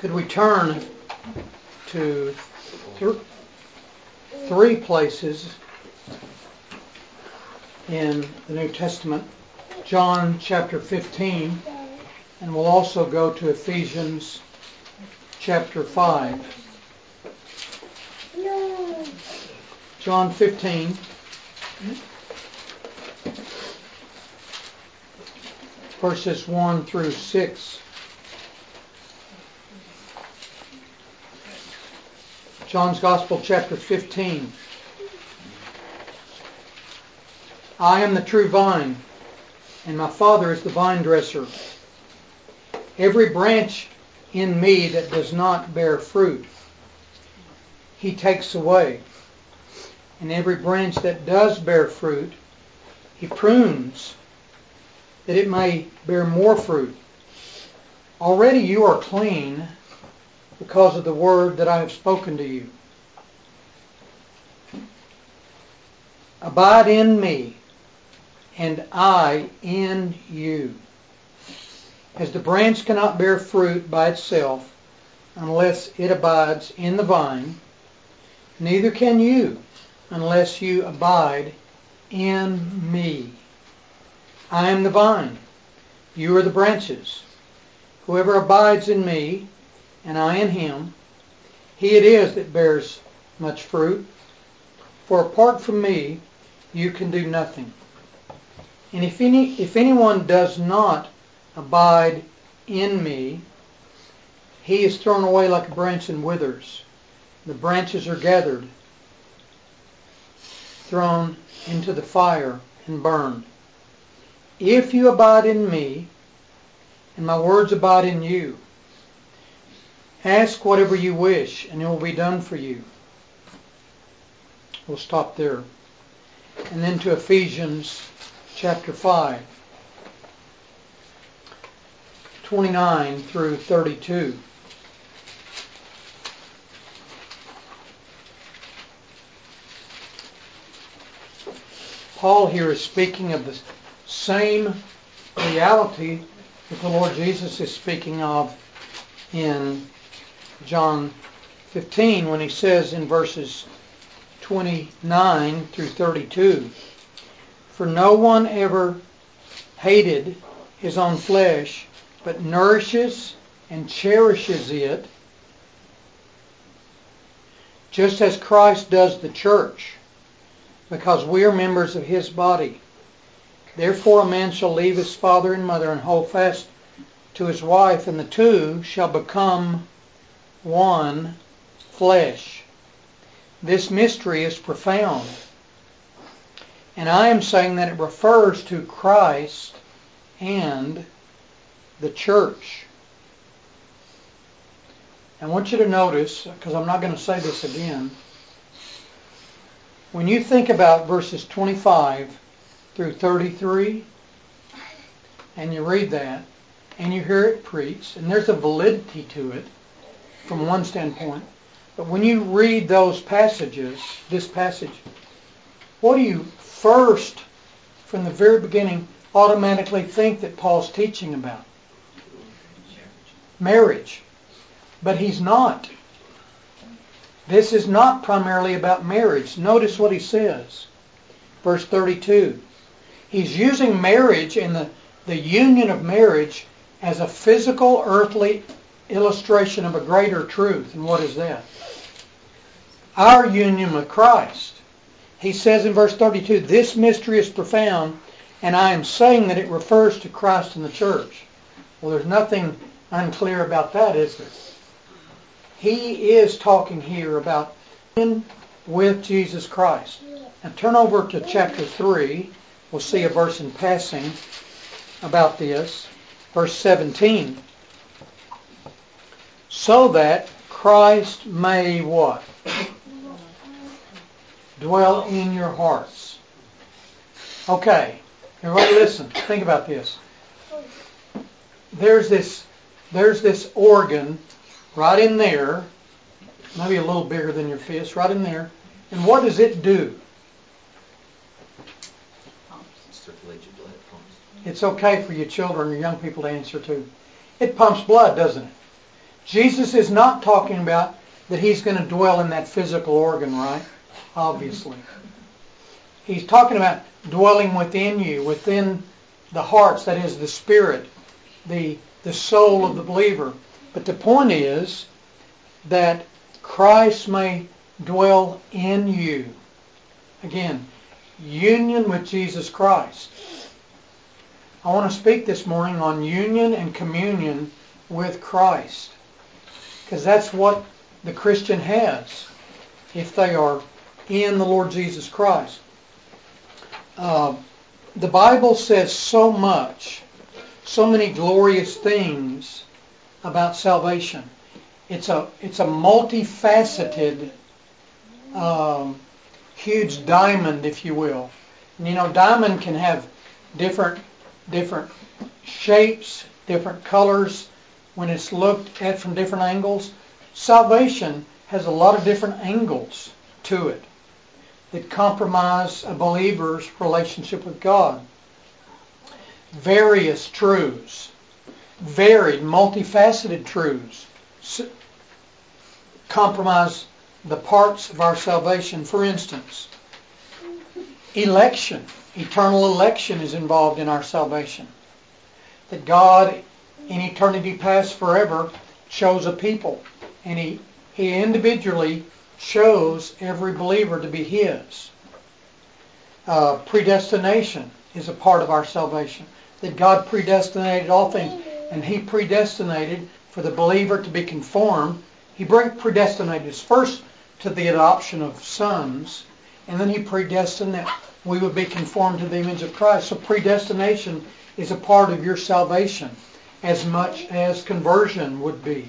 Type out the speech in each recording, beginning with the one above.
Could we turn to three places in the New Testament? John chapter 15, and we'll also go to Ephesians chapter 5. John 15. Verses 1 through 6. John's Gospel, chapter 15. I am the true vine, and my Father is the vine dresser. Every branch in me that does not bear fruit, He takes away. And every branch that does bear fruit, He prunes, that it may bear more fruit. Already you are clean because of the word that I have spoken to you. Abide in me, and I in you. As the branch cannot bear fruit by itself unless it abides in the vine, neither can you unless you abide in me. I am the vine, you are the branches. Whoever abides in me, and I in him, he it is that bears much fruit. For apart from me, you can do nothing. And if anyone does not abide in me, he is thrown away like a branch and withers. The branches are gathered, thrown into the fire, and burned. If you abide in me, and my words abide in you, ask whatever you wish, and it will be done for you. We'll stop there. And then to Ephesians chapter 5, 29 through 32. Paul here is speaking of the same reality that the Lord Jesus is speaking of in John 15 when he says in verses 29 through 32, for no one ever hated his own flesh, but nourishes and cherishes it, just as Christ does the church, because we are members of his body. Therefore a man shall leave his father and mother and hold fast to his wife, and the two shall become one flesh. This mystery is profound, and I am saying that it refers to Christ and the church. I want you to notice, because I'm not going to say this again, when you think about verses 25 through 33, and you read that, and you hear it preached, and there's a validity to it from one standpoint, but when you read those passages, this passage, what do you first, from the very beginning, automatically think that Paul's teaching about? Marriage. But he's not. This is not primarily about marriage. Notice what he says. Verse 32. He's using marriage and the union of marriage as a physical, earthly illustration of a greater truth. And what is that? Our union with Christ. He says in verse 32, this mystery is profound, and I am saying that it refers to Christ and the church. Well, there's nothing unclear about that, is there? He is talking here about union with Jesus Christ. Now turn over to chapter 3. We'll see a verse in passing about this. Verse 17. So that Christ may what? Dwell in your hearts. Okay. Everybody listen. Think about this. There's this organ right in there, maybe a little bigger than your fist, right in there. And what does it do? Circulates your blood. It's okay for you children or young people to answer too. It pumps blood, doesn't it? Jesus is not talking about that He's going to dwell in that physical organ, right? Obviously. He's talking about dwelling within you, within the hearts, that is the spirit, the soul of the believer. But the point is that Christ may dwell in you. Again, union with Jesus Christ. I want to speak this morning on union and communion with Christ, because that's what the Christian has if they are in the Lord Jesus Christ. The Bible says so much, so many glorious things about salvation. It's a multifaceted, huge diamond, if you will. And you know, diamond can have different shapes, different colors when it's looked at from different angles. Salvation has a lot of different angles to it that compromise a believer's relationship with God. Various truths, varied, multifaceted truths compromise the parts of our salvation. For instance, election, eternal election is involved in our salvation. That God, in eternity past forever, chose a people, and He individually chose every believer to be His. Predestination is a part of our salvation. That God predestinated all things, and He predestinated for the believer to be conformed. He predestinated us first to the adoption of sons, and then He predestined that we would be conformed to the image of Christ. So predestination is a part of your salvation as much as conversion would be.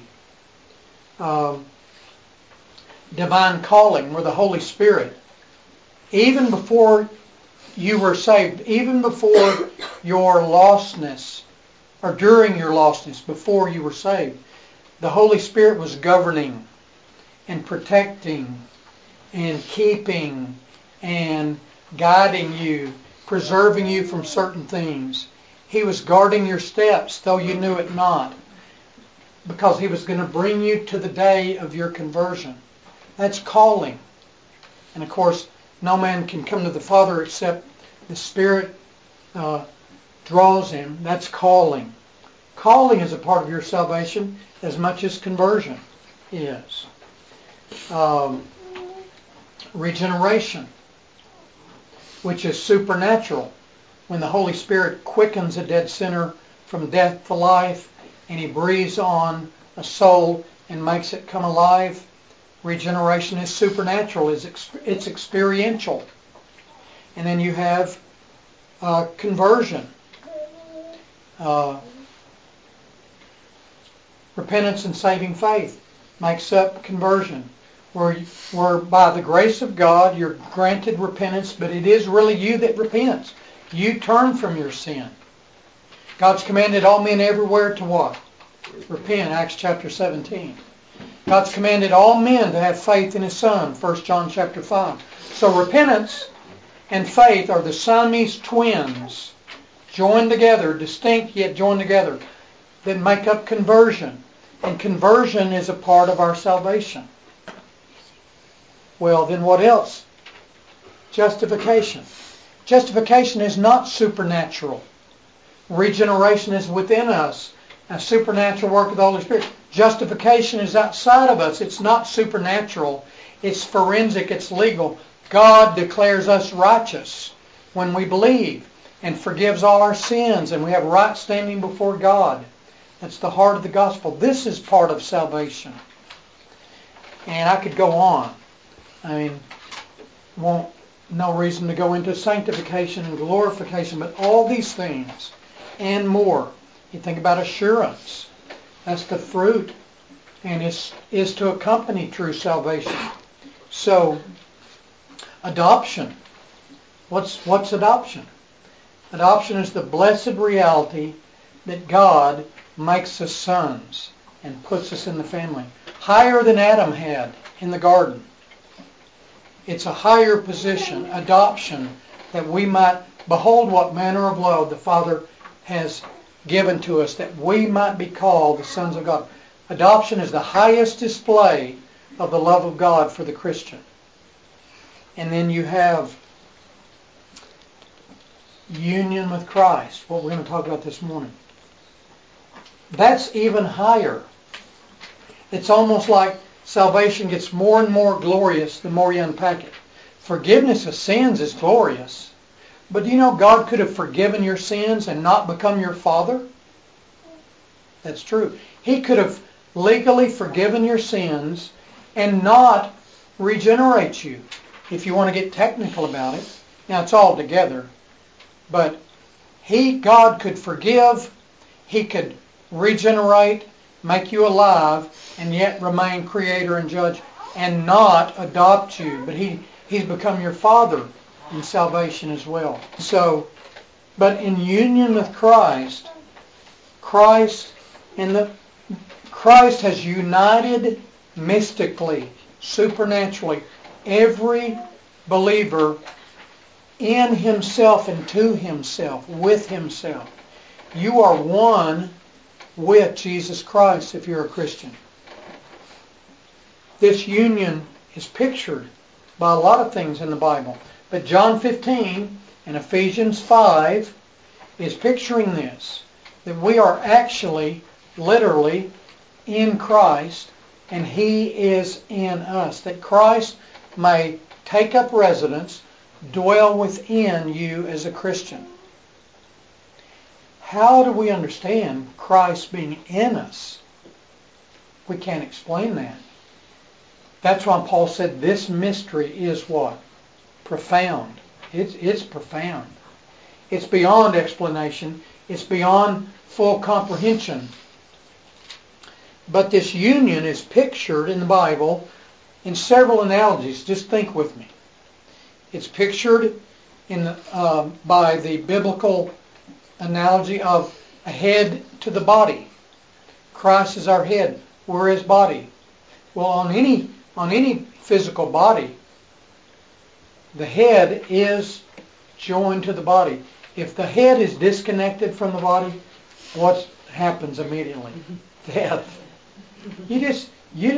Divine calling, where the Holy Spirit, even before you were saved, even before your lostness, or during your lostness, before you were saved, the Holy Spirit was governing and protecting and keeping and guiding you, preserving you from certain things. He was guarding your steps, though you knew it not, because He was going to bring you to the day of your conversion. That's calling. And of course, no man can come to the Father except the Spirit draws him. That's calling. Calling is a part of your salvation as much as conversion is. Regeneration, which is supernatural. When the Holy Spirit quickens a dead sinner from death to life, and He breathes on a soul and makes it come alive, regeneration is supernatural. It's experiential. And then you have conversion. Repentance and saving faith makes up conversion, where by the grace of God you're granted repentance, but it is really you that repents. You turn from your sin. God's commanded all men everywhere to what? Repent, Acts chapter 17. God's commanded all men to have faith in His Son, 1 John chapter 5. So repentance and faith are the Siamese twins, joined together, distinct yet joined together, that make up conversion. And conversion is a part of our salvation. Well, then what else? Justification. Justification is not supernatural. Regeneration is within us, a supernatural work of the Holy Spirit. Justification is outside of us. It's not supernatural. It's forensic. It's legal. God declares us righteous when we believe and forgives all our sins, and we have right standing before God. That's the heart of the gospel. This is part of salvation. And I could go on. I mean, no reason to go into sanctification and glorification, but all these things and more. You think about assurance. That's the fruit, and is to accompany true salvation. So, adoption. What's adoption? Adoption is the blessed reality that God makes us sons and puts us in the family. Higher than Adam had in the garden. It's a higher position, adoption, that we might behold what manner of love the Father has given to us, that we might be called the sons of God. Adoption is the highest display of the love of God for the Christian. And then you have union with Christ, what we're going to talk about this morning. That's even higher. It's almost like salvation gets more and more glorious the more you unpack it. Forgiveness of sins is glorious. But do you know God could have forgiven your sins and not become your Father? That's true. He could have legally forgiven your sins and not regenerate you, if you want to get technical about it. Now, it's all together. But God could forgive, He could regenerate, make you alive, and yet remain creator and judge, and not adopt you. But He's become your Father in salvation as well. So, but in union with Christ has united mystically, supernaturally, every believer in himself and to himself, with himself. You are one with Jesus Christ if you're a Christian. This union is pictured by a lot of things in the Bible. But John 15 and Ephesians 5 is picturing this, that we are actually, literally, in Christ, and He is in us. That Christ may take up residence, dwell within you as a Christian. How do we understand Christ being in us? We can't explain that. That's why Paul said this mystery is what? Profound. It's profound. It's beyond explanation. It's beyond full comprehension. But this union is pictured in the Bible in several analogies. Just think with me. It's pictured by the biblical analogy of a head to the body. Christ is our head. We're His body. Well, on any physical body, the head is joined to the body. If the head is disconnected from the body, what happens immediately? Death. You just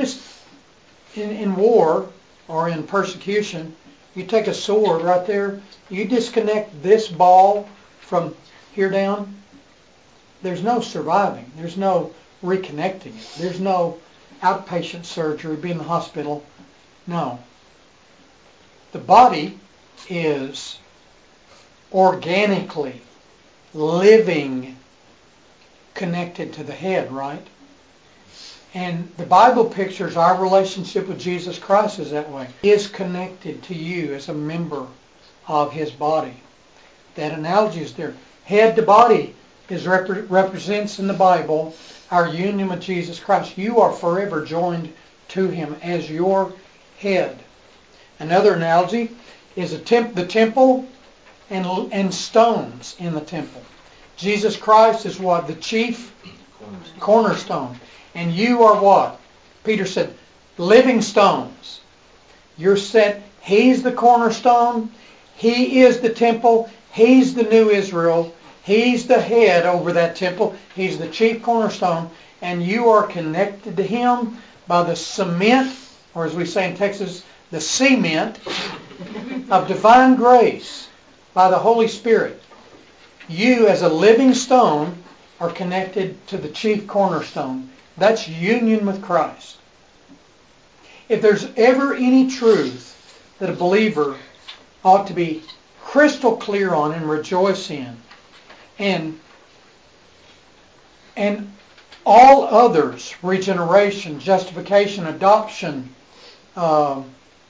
in war or in persecution, you take a sword right there, you disconnect this ball from here down, there's no surviving. There's no reconnecting it. There's no outpatient surgery, be in the hospital. No. The body is organically living connected to the head, right? And the Bible pictures our relationship with Jesus Christ is that way. He is connected to you as a member of His body. That analogy is there. Head to body represents in the Bible our union with Jesus Christ. You are forever joined to Him as your head. Another analogy is the temple and stones in the temple. Jesus Christ is what? The chief cornerstone. And you are what? Peter said, living stones. You're set. He's the cornerstone. He is the temple. He's the new Israel. He's the head over that temple. He's the chief cornerstone. And you are connected to Him by the cement, or as we say in Texas, the cement of divine grace by the Holy Spirit. You as a living stone are connected to the chief cornerstone. That's union with Christ. If there's ever any truth that a believer ought to be crystal clear on and rejoice in, and all others, regeneration, justification, adoption, flow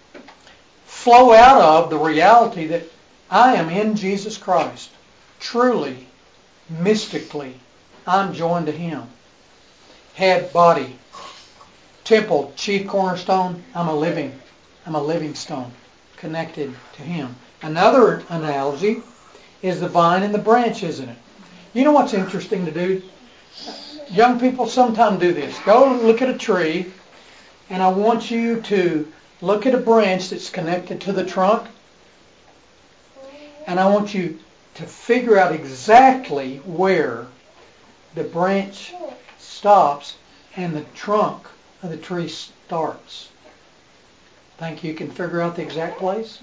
out of the reality that I am in Jesus Christ. Truly, mystically, I'm joined to Him. Head, body, temple, chief cornerstone, I'm a living stone connected to Him. Another analogy is the vine and the branch, isn't it? You know what's interesting to do? Young people sometimes do this. Go look at a tree, and I want you to look at a branch that's connected to the trunk, and I want you to figure out exactly where the branch stops and the trunk of the tree starts. Think you can figure out the exact place?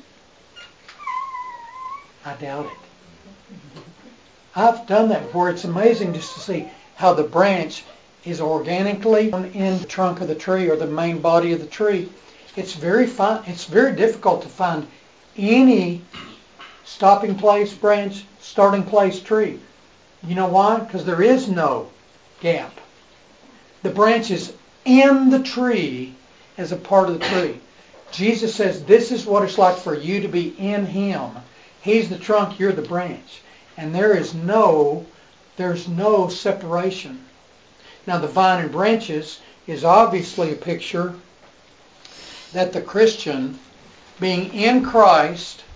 I doubt it. I've done that before. It's amazing just to see how the branch is organically in the trunk of the tree or the main body of the tree. It's very difficult to find any stopping place branch, starting place tree. You know why? Because there is no gap. The branch is in the tree as a part of the tree. Jesus says this is what it's like for you to be in Him. He's the trunk, you're the branch. And there's no separation. Now the vine and branches is obviously a picture that the Christian, being in Christ,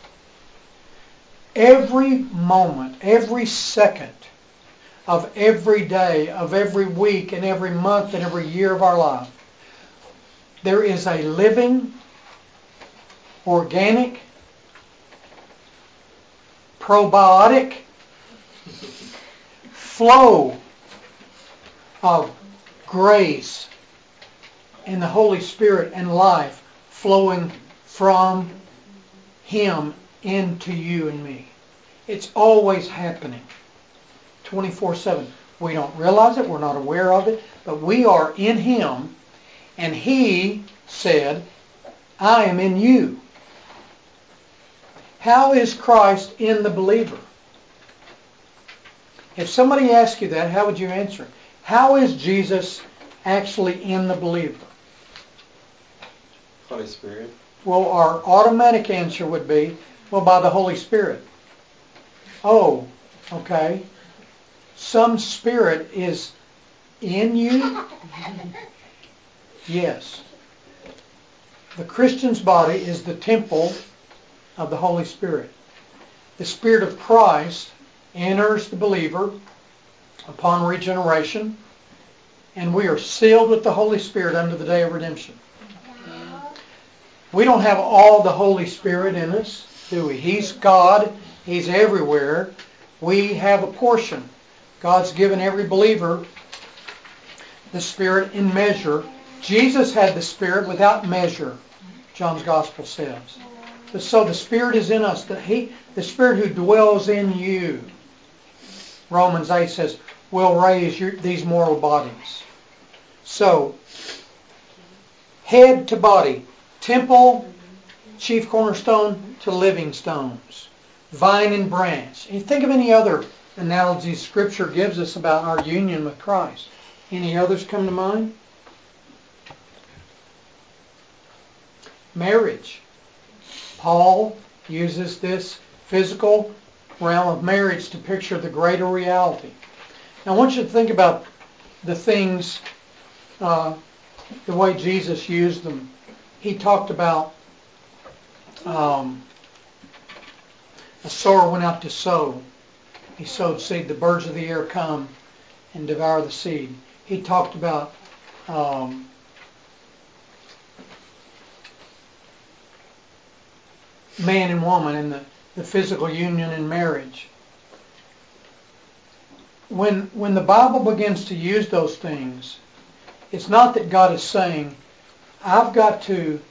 every moment, every second of every day, of every week, and every month, and every year of our life, there is a living, organic, probiotic flow of grace and the Holy Spirit and life flowing from Him into you and me. It's always happening 24/7. We don't realize it, we're not aware of it, but we are in Him, and He said, I am in you. How is Christ in the believer? If somebody asked you that, how would you answer it? How is Jesus actually in the believer? Holy Spirit. Well, our automatic answer would be, well, by the Holy Spirit. Oh, okay. Some spirit is in you? Yes. The Christian's body is the temple of the Holy Spirit. The Spirit of Christ enters the believer upon regeneration, and we are sealed with the Holy Spirit unto the day of redemption. We don't have all the Holy Spirit in us, do we? He's God. He's everywhere. We have a portion. God's given every believer the Spirit in measure. Jesus had the Spirit without measure, John's Gospel says. So the Spirit is in us. The Spirit who dwells in you, Romans 8 says, will raise these mortal bodies. So, head to body, temple, chief cornerstone to living stones, vine and branch. And think of any other analogies Scripture gives us about our union with Christ. Any others come to mind? Marriage. Paul uses this physical realm of marriage to picture the greater reality. Now I want you to think about the things, the way Jesus used them. He talked about a sower went out to sow. He sowed seed. The birds of the air come and devour the seed. He talked about man and woman and the physical union in marriage. When the Bible begins to use those things, it's not that God is saying, I've got to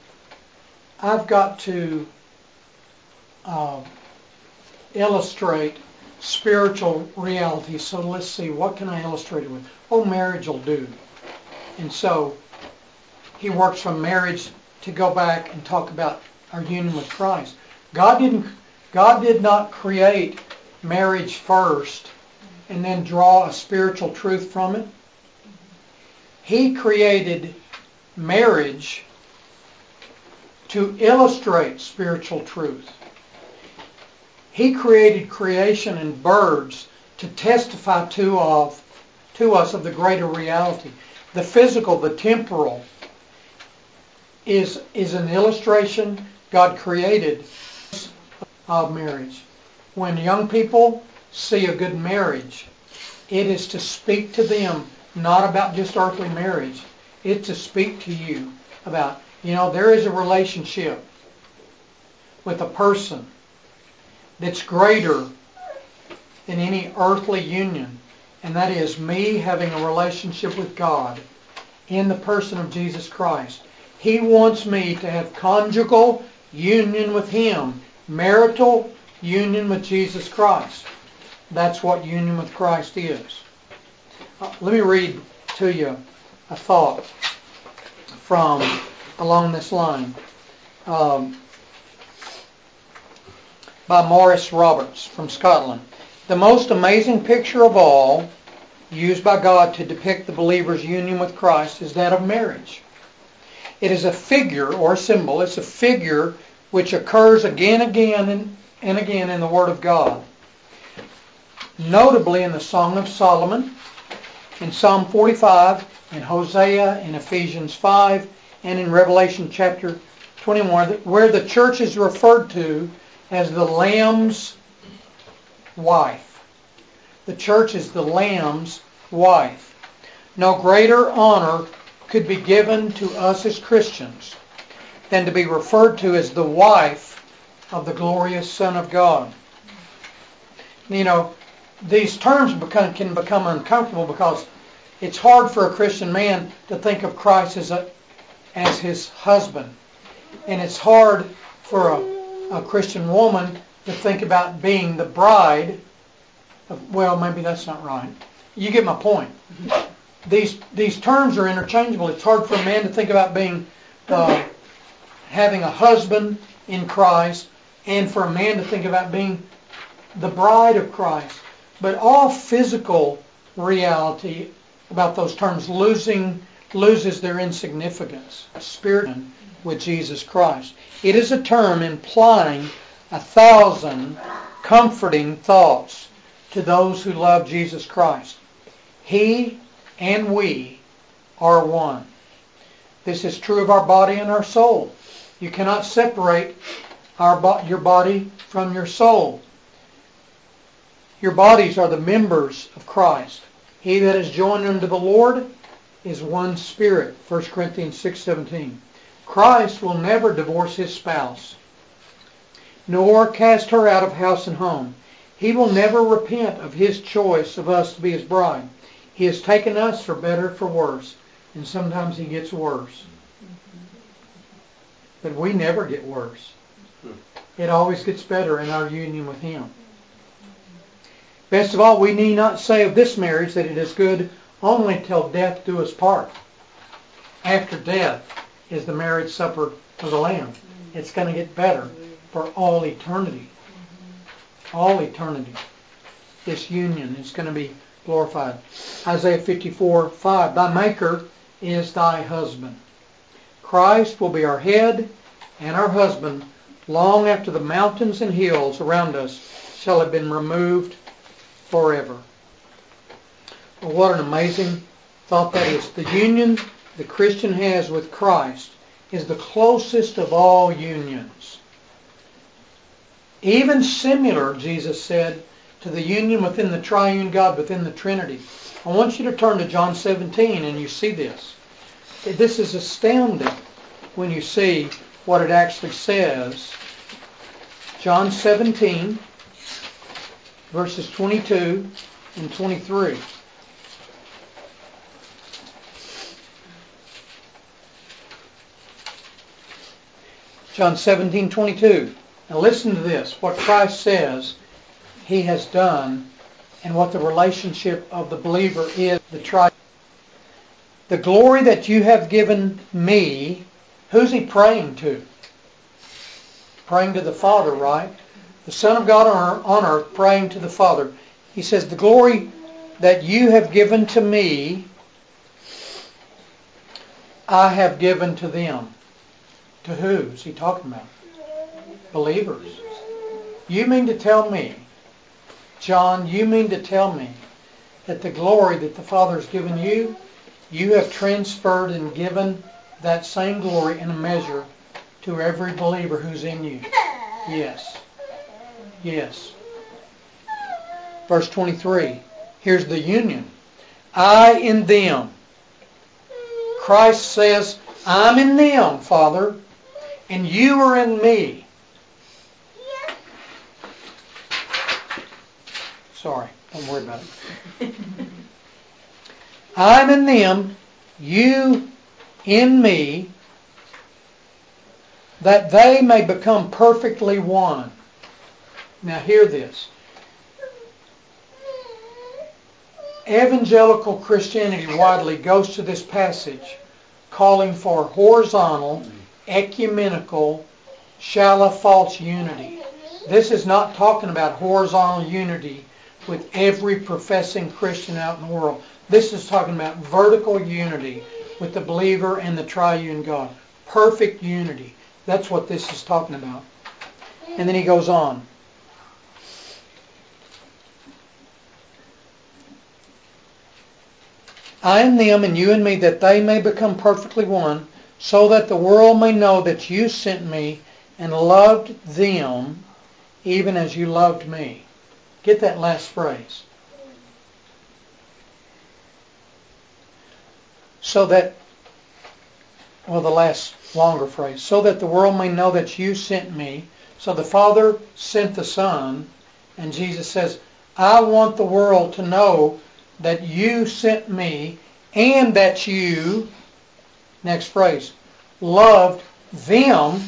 illustrate spiritual reality. So let's see, what can I illustrate it with? Oh, marriage will do. And so he works from marriage to go back and talk about our union with Christ. God did not create marriage first and then draw a spiritual truth from it. He created marriage to illustrate spiritual truth. He created creation and birds to testify to us of the greater reality. The physical, the temporal, is an illustration God created of marriage. When young people see a good marriage, it is to speak to them not about just earthly marriage. It's to speak to you about, there is a relationship with a person that's greater than any earthly union, and that is me having a relationship with God in the person of Jesus Christ. He wants me to have conjugal union with Him, marital union with Jesus Christ. That's what union with Christ is. Let me read to you a thought from along this line by Maurice Roberts from Scotland. The most amazing picture of all used by God to depict the believer's union with Christ is that of marriage. It is a figure or symbol. It's a figure which occurs again and again in the Word of God. Notably in the Song of Solomon, in Psalm 45, in Hosea, in Ephesians 5, and in Revelation chapter 21, where the church is referred to as the Lamb's wife. The church is the Lamb's wife. No greater honor could be given to us as Christians than to be referred to as the wife of the glorious Son of God. You know, these terms can become uncomfortable because it's hard for a Christian man to think of Christ as his husband. And it's hard for a Christian woman to think about being the bride of, well, maybe that's not right. You get my point. These terms are interchangeable. It's hard for a man to think about being having a husband in Christ, and for a man to think about being the bride of Christ. But all physical reality about those terms loses their insignificance. Spirit with Jesus Christ. It is a term implying 1,000 comforting thoughts to those who love Jesus Christ. He and we are one. This is true of our body and our soul. You cannot separate your body from your soul. Your bodies are the members of Christ. He that is joined unto the Lord is one spirit. 1 Corinthians 6:17. Christ will never divorce His spouse, nor cast her out of house and home. He will never repent of His choice of us to be His bride. He has taken us for better, for worse, and sometimes He gets worse. But we never get worse. It always gets better in our union with Him. Best of all, we need not say of this marriage that it is good only till death do us part. After death is the marriage supper of the Lamb. It's going to get better for all eternity. All eternity. This union is going to be glorified. Isaiah 54:5. Thy Maker is thy husband. Christ will be our head and our husband long after the mountains and hills around us shall have been removed forever. Well, what an amazing thought that is. The union the Christian has with Christ is the closest of all unions. Even similar, Jesus said, to the union within the triune God, within the Trinity. I want you to turn to John 17 and you see this. This is astounding when you see what it actually says. John 17, verses 22 and 23. John 17:22. Now listen to this, what Christ says He has done and what the relationship of the believer is. The glory that you have given me, who's He praying to? Praying to the Father, right? The Son of God on earth praying to the Father. He says, the glory that you have given to me, I have given to them. To who is He talking about? Believers. You mean to tell me, John, you mean to tell me that the glory that the Father has given you, you have transferred and given that same glory in a measure to every believer who's in you? Yes. Yes. Verse 23. Here's the union. I in them. Christ says, I'm in them, Father, and you are in me. Sorry, don't worry about it. I'm in them, you in me, that they may become perfectly one. Now hear this. Evangelical Christianity widely goes to this passage calling for horizontal, ecumenical, shallow, false unity. This is not talking about horizontal unity with every professing Christian out in the world. This is talking about vertical unity with the believer and the triune God. Perfect unity. That's what this is talking about. And then he goes on. I in them and you in me, that they may become perfectly one, so that the world may know that you sent me and loved them even as you loved me. Get that last phrase. So that, well, the last longer phrase, so that the world may know that you sent me. So the Father sent the Son, and Jesus says, I want the world to know that you sent me and that you, next phrase, loved them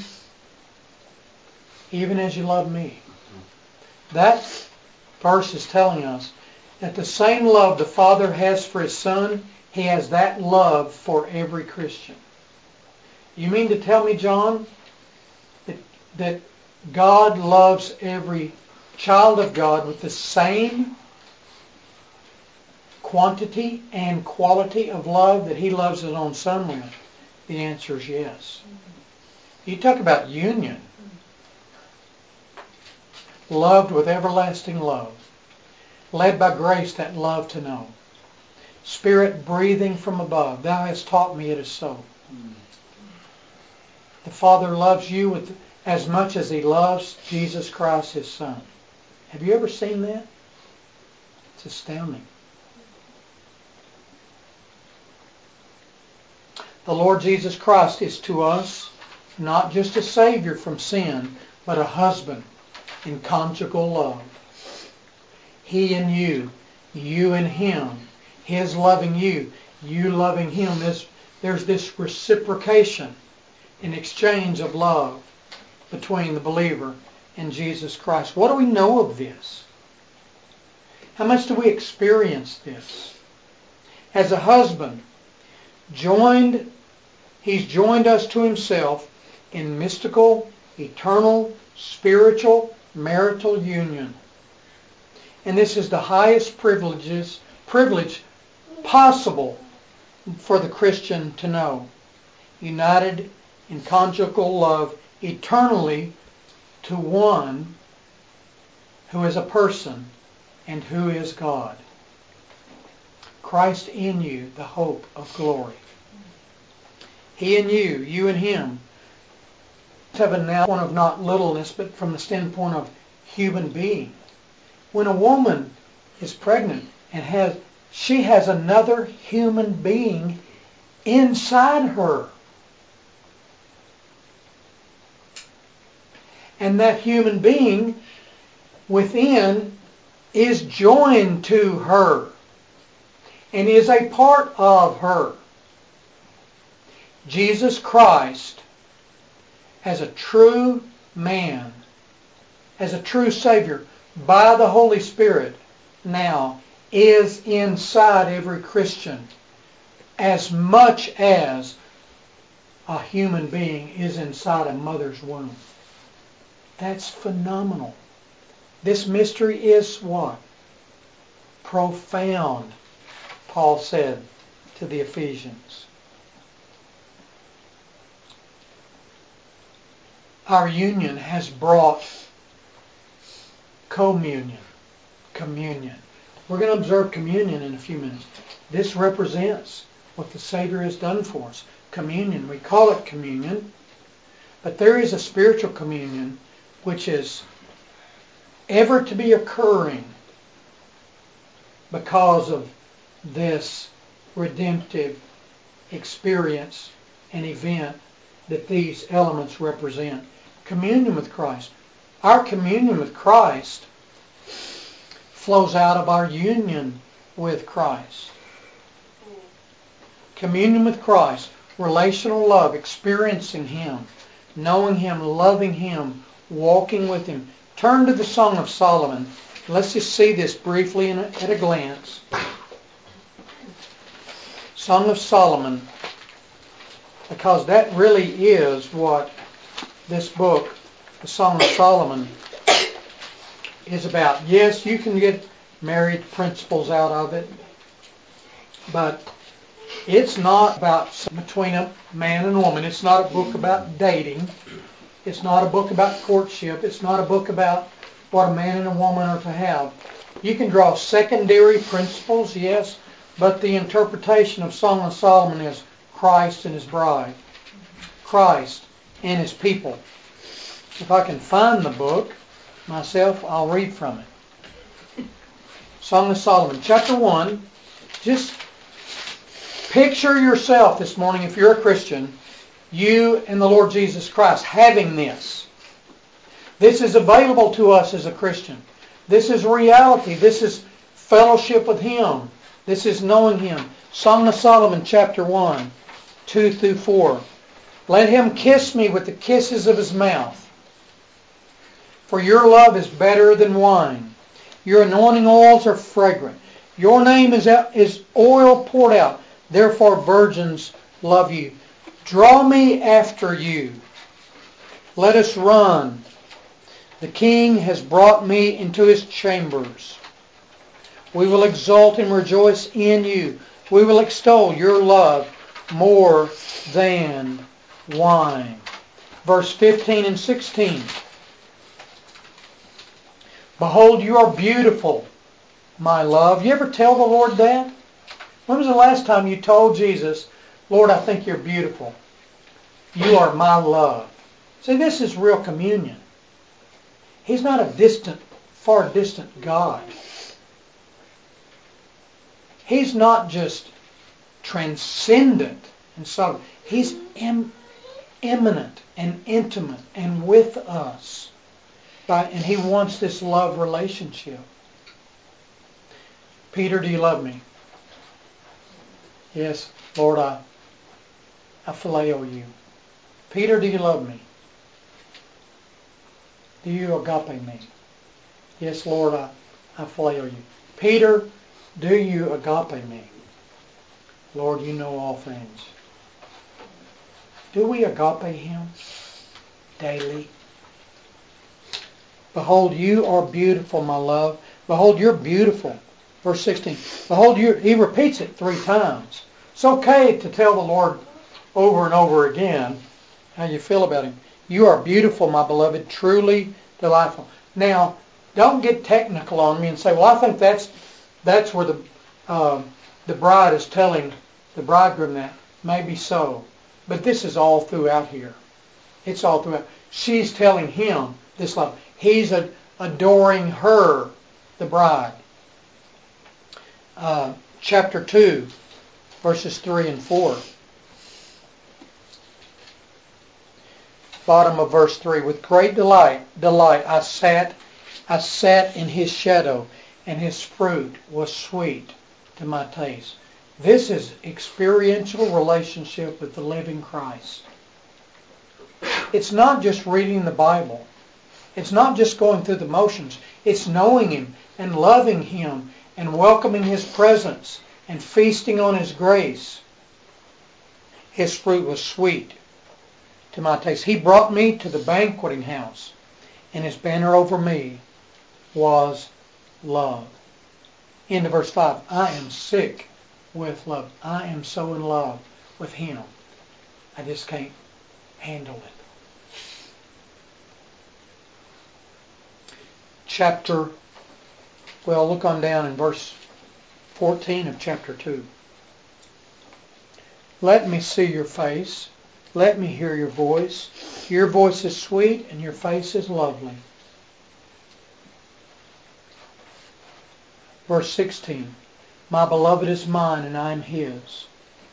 even as you loved me. That verse is telling us that the same love the Father has for His Son, He has that love for every Christian. You mean to tell me, John, that God loves every child of God with the same quantity and quality of love that He loves His own Son with? The answer is yes. You talk about union. Loved with everlasting love. Led by grace that love to know. Spirit breathing from above. Thou hast taught me it is so. The Father loves you with as much as He loves Jesus Christ, His Son. Have you ever seen that? It's astounding. The Lord Jesus Christ is to us not just a Savior from sin, but a husband in conjugal love. He and you and Him, His loving you loving Him. There's this reciprocation in exchange of love between the believer and Jesus Christ. What do we know of this? How much do we experience this? As a husband, He's joined us to Himself in mystical, eternal, spiritual, marital union. And this is the highest privilege possible for the Christian to know. United in conjugal love eternally to one who is a person and who is God. Christ in you, the hope of glory. He and you and Him. Have a now one of not littleness, but from the standpoint of human being. When a woman is pregnant and she has another human being inside her. And that human being within is joined to her and is a part of her. Jesus Christ, as a true man, as a true Savior, by the Holy Spirit now, is inside every Christian as much as a human being is inside a mother's womb. That's phenomenal. This mystery is what? Profound, Paul said to the Ephesians. Our union has brought communion. We're going to observe communion in a few minutes. This represents what the Savior has done for us. Communion. We call it communion. But there is a spiritual communion which is ever to be occurring because of this redemptive experience and event that these elements represent. Communion with Christ. Our communion with Christ flows out of our union with Christ. Communion with Christ, relational love, experiencing Him, knowing Him, loving Him, walking with Him. Turn to the Song of Solomon. Let's just see this briefly at a glance. Song of Solomon, because that really is what this book, the Song of Solomon, is about. Yes, you can get married principles out of it, but it's not about between a man and a woman. It's not a book about dating. It's not a book about courtship. It's not a book about what a man and a woman are to have. You can draw secondary principles, yes, but the interpretation of Song of Solomon is Christ and His bride. Christ and His people. If I can find the book myself, I'll read from it. Song of Solomon, chapter 1. Just picture yourself this morning, if you're a Christian, you and the Lord Jesus Christ having this. This is available to us as a Christian. This is reality. This is fellowship with Him. This is knowing Him. Song of Solomon, chapter 1, 2 through 4. Let him kiss me with the kisses of his mouth. For your love is better than wine. Your anointing oils are fragrant. Your name is oil poured out. Therefore virgins love you. Draw me after you. Let us run. The King has brought me into His chambers. We will exult and rejoice in you. We will extol your love more than wine. Verse 15 and 16. Behold, you are beautiful, my love. You ever tell the Lord that? When was the last time you told Jesus, Lord, I think you're beautiful. You are my love. See, this is real communion. He's not a distant, far distant God. He's not just transcendent and so He's immanent and intimate and with us. And He wants this love relationship. Peter, do you love me? Yes, Lord, I phileo you. Peter, do you love me? Do you agape me? Yes, Lord, I phileo you. Peter, do you agape me? Lord, you know all things. Do we agape Him daily? Behold, you are beautiful, my love. Behold, you're beautiful. Verse 16. Behold, he repeats it 3 times. It's okay to tell the Lord over and over again how you feel about Him. You are beautiful, my beloved, truly delightful. Now, don't get technical on me and say, well, I think that's where the bride is telling the bridegroom that. Maybe so. But this is all throughout here. It's all throughout. She's telling him this love. He's adoring her, the bride. Chapter 2, verses 3 and 4. Bottom of verse 3. With great delight I sat in His shadow, and His fruit was sweet to my taste. This is experiential relationship with the living Christ. It's not just reading the Bible. It's not just going through the motions. It's knowing Him and loving Him and welcoming His presence and feasting on His grace. His fruit was sweet to my taste. He brought me to the banqueting house, and His banner over me was love. Into verse 5. I am sick with love. I am so in love with Him. I just can't handle it. Look on down in verse 14 of chapter 2. Let me see your face. Let me hear your voice. Your voice is sweet and your face is lovely. Verse 16. My beloved is mine and I am His.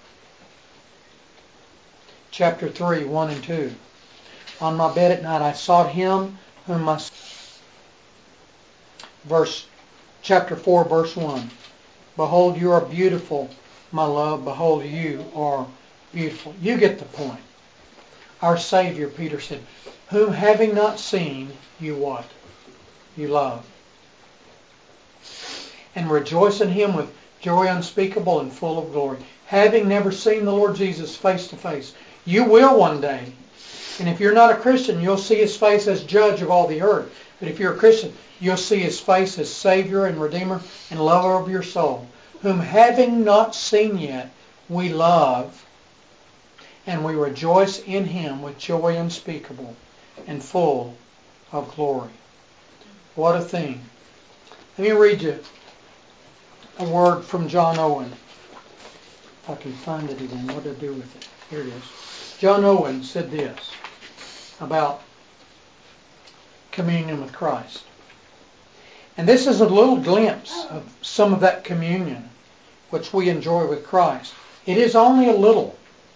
Chapter 3, 1 and 2. On my bed at night I sought Him whom I... Chapter 4, verse 1. Behold, you are beautiful, my love, behold, you are beautiful. You get the point. Our Savior, Peter said, whom having not seen, you what? You love. And rejoice in Him with joy unspeakable and full of glory. Having never seen the Lord Jesus face to face. You will one day. And if you're not a Christian, you'll see His face as judge of all the earth. But if you're a Christian, you'll see His face as Savior and Redeemer and lover of your soul. Whom having not seen yet, we love, and we rejoice in Him with joy unspeakable and full of glory. What a thing. Let me read you a word from John Owen. If I can find it again. What did I do with it? Here it is. John Owen said this about communion with Christ. And this is a little glimpse of some of that communion which we enjoy with Christ. It is only a little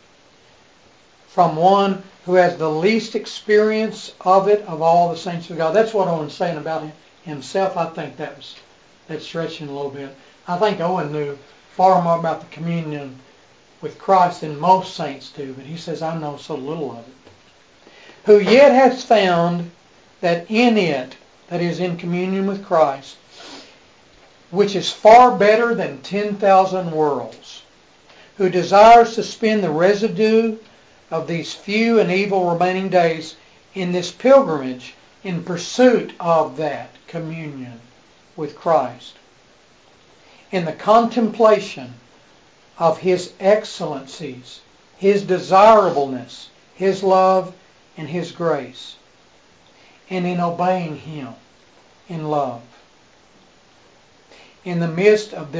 from one who has the least experience of it of all the saints of God. That's what Owen's saying about himself. I think that's stretching a little bit. I think Owen knew far more about the communion with Christ than most saints do, but he says, I know so little of it. Who yet has found that in it, that is in communion with Christ, which is far better than 10,000 worlds, who desires to spend the residue of these few and evil remaining days in this pilgrimage in pursuit of that communion with Christ, in the contemplation of His excellencies, His desirableness, His love, and His grace, and in obeying Him in love. In the midst of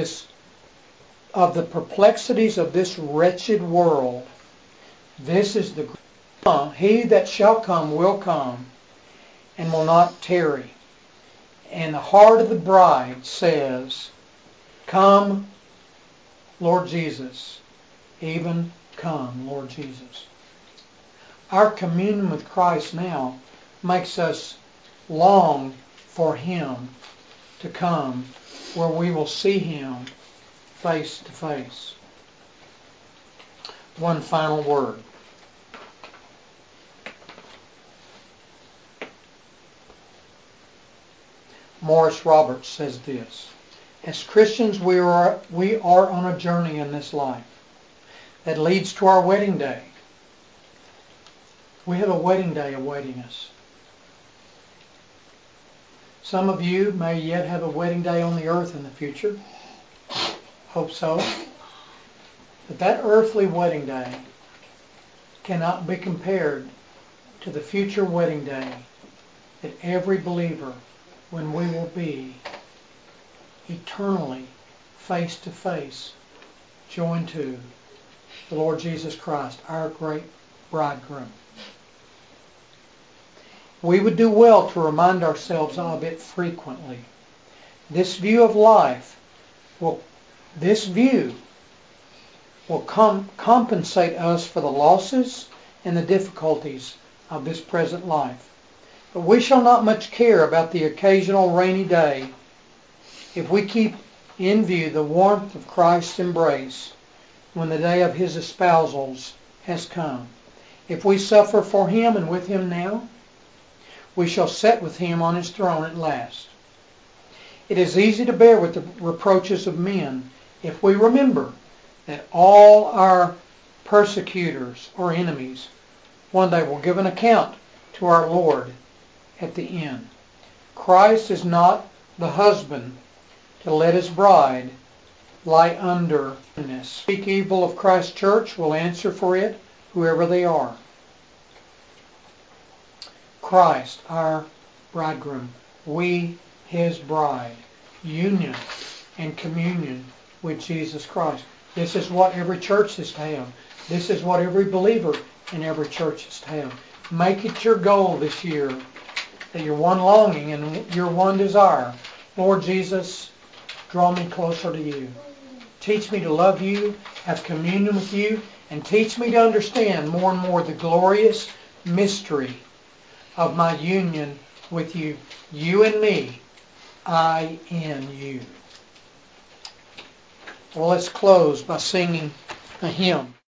the perplexities of this wretched world, this is the He that shall come will come and will not tarry. And the heart of the bride says, come, Lord Jesus, even come, Lord Jesus. Our communion with Christ now makes us long for Him to come, where we will see Him face to face. One final word. Morris Roberts says this: as Christians, we are on a journey in this life that leads to our wedding day. We have a wedding day awaiting us. Some of you may yet have a wedding day on the earth in the future. Hope so. But that earthly wedding day cannot be compared to the future wedding day that every believer, when we will be eternally face to face joined to the Lord Jesus Christ, our great bridegroom. We would do well to remind ourselves of it frequently. This view of life will compensate us for the losses and the difficulties of this present life. But we shall not much care about the occasional rainy day if we keep in view the warmth of Christ's embrace when the day of His espousals has come. If we suffer for Him and with Him now, we shall sit with Him on His throne at last. It is easy to bear with the reproaches of men if we remember that all our persecutors or enemies one day will give an account to our Lord at the end. Christ is not the husband to let His bride lie under this. Speak evil of Christ's church will answer for it, whoever they are. Christ, our bridegroom, we, His bride, union and communion with Jesus Christ. This is what every church is to have. This is what every believer in every church is to have. Make it your goal this year, that your one longing and your one desire, Lord Jesus, draw me closer to you. Teach me to love you, have communion with you, and teach me to understand more and more the glorious mystery of my union with you. You and me, I in you. Well, let's close by singing a hymn.